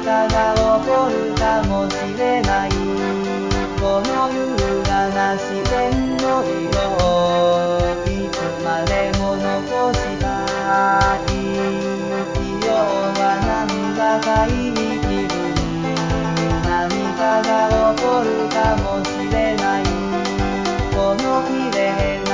かが起こるかもしれない。この優雅な自然の色をいつまでも残したい。今日はなんだかいい気分。何かが起こるかもしれない。この綺麗な